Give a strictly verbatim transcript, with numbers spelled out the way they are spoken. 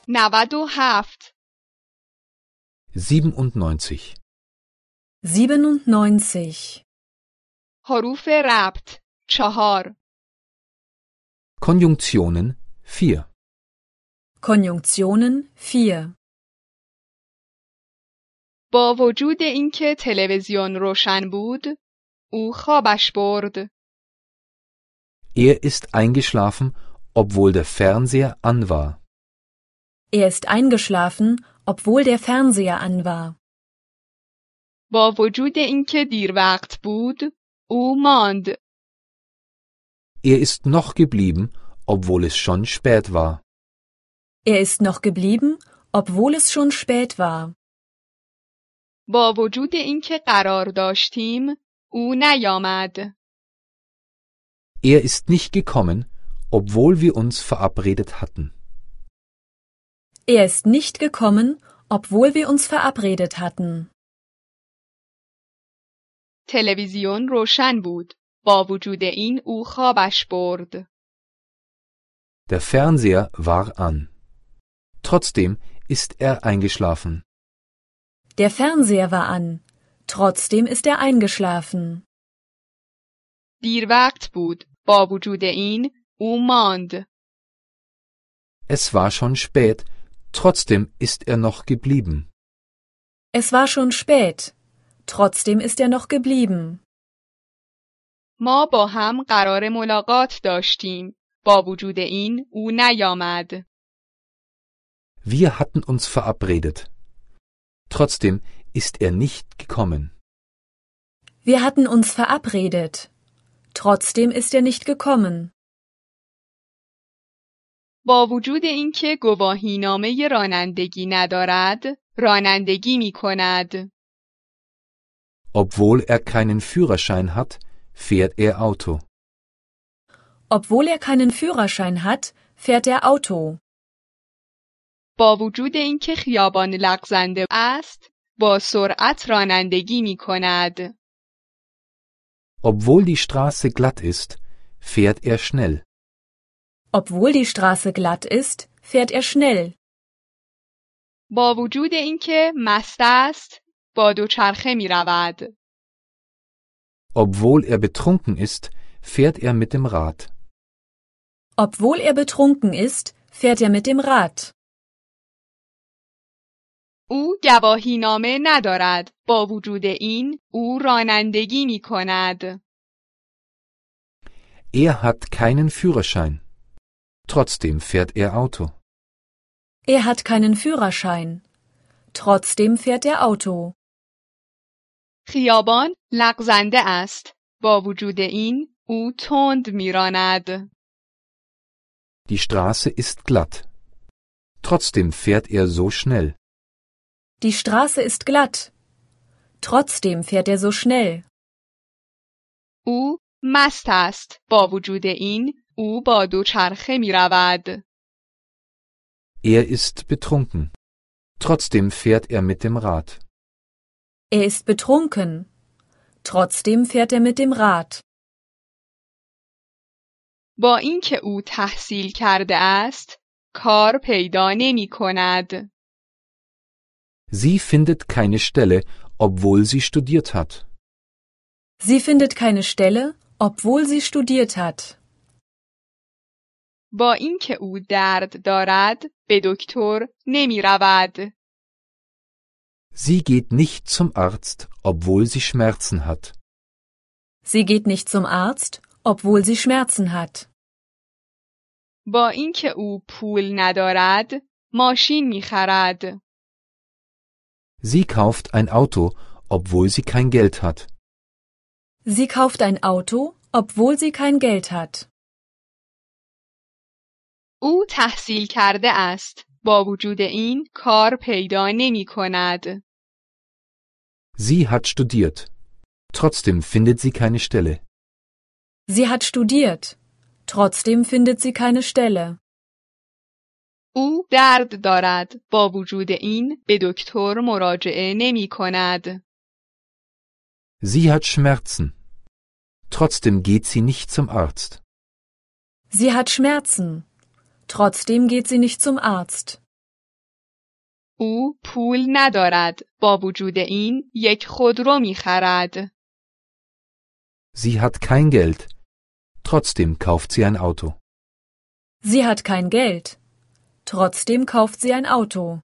نود و هفت. siebenundneunzig. siebenundneunzig. حروف ربط چهار. Konjunktionen vier. Konjunktionen vier. با وجود اینکه تلویزیون روشن بود، او خوابش برد. Er ist eingeschlafen, obwohl der Fernseher an war. Er ist eingeschlafen, obwohl der Fernseher an war. با وجود اینکه دیر وقت بود، او ماند. Er ist noch geblieben, obwohl es schon spät war. Er ist noch geblieben, obwohl es schon spät war. با وجود اینکه قرار داشتیم، او نیامد. Er ist nicht gekommen, obwohl wir uns verabredet hatten. Er ist nicht gekommen, obwohl wir uns verabredet hatten. تلویزیون روشن بود. با وجود این او خوابش برد. Der Fernseher war an. Trotzdem ist er eingeschlafen. Der Fernseher war an. Trotzdem ist er eingeschlafen. دیر وقت بود. با وجود این او ماند. Es war schon spät, trotzdem ist er noch geblieben. Es war schon spät. Trotzdem ist er noch geblieben. ما با هم قرار ملاقات داشتیم. با وجود این او نیامد. Wir hatten uns verabredet. Trotzdem ist er nicht gekommen. Wir hatten uns verabredet. Trotzdem ist er nicht gekommen. با وجود اینکه گواهینامه رانندگی ندارد، رانندگی می کند. Obwohl er keinen Führerschein hat, fährt er Auto. Obwohl er keinen Führerschein hat, fährt er Auto. با وجود اینکه خیابان لغزنده است، با سرعت رانندگی می کند. Obwohl die Straße glatt ist, fährt er schnell. Obwohl die Straße glatt ist, fährt er schnell. با وجود اینکه مست است، با دوچرخه می رود. Obwohl er betrunken ist, fährt er mit dem Rad. Obwohl er betrunken ist, fährt er mit dem Rad. او گواهینامه ندارد. با وجود این او رانندگی می کند. Er hat keinen Führerschein. Trotzdem fährt er Auto. Er hat keinen Führerschein. Trotzdem fährt er Auto. خیابان لغزنده است. با وجود این او تند می راند. Die Straße ist glatt. Trotzdem fährt er so schnell. Die Straße ist glatt. Trotzdem fährt er so schnell. او مست است. با وجود این او با دوچرخه می رود. Er ist betrunken. Trotzdem fährt er mit dem Rad. Er ist betrunken. Trotzdem fährt er mit dem Rad. با اینکه او تحصیل کرده است، کار پیدا نمی کند. Sie findet keine Stelle, obwohl sie studiert hat. Sie findet keine Stelle, obwohl sie studiert hat. با اینکه او درد دارد، به دکتر نمی رود. Sie geht nicht zum Arzt, obwohl sie Schmerzen hat. Sie geht nicht zum Arzt, obwohl sie Schmerzen hat. با اینکه او پول ندارد، ماشین می خرد. Sie kauft ein Auto, obwohl sie kein Geld hat. Sie kauft ein Auto, obwohl sie kein Geld hat. او تحصیل کرده است. با وجود این کار پیدا نمی کند. Sie hat studiert. Trotzdem findet sie keine Stelle. Sie hat studiert. Trotzdem findet sie keine Stelle. او درد دارد. با وجود این به دکتر مراجعه نمی کند. Sie hat Schmerzen. Trotzdem geht sie nicht zum Arzt. Sie hat Schmerzen. Trotzdem geht sie nicht zum Arzt. او پول ندارد. با وجود این یک خودرو می‌خرد. Sie hat kein Geld. Trotzdem kauft sie ein Auto. Sie hat kein Geld. Trotzdem kauft sie ein Auto.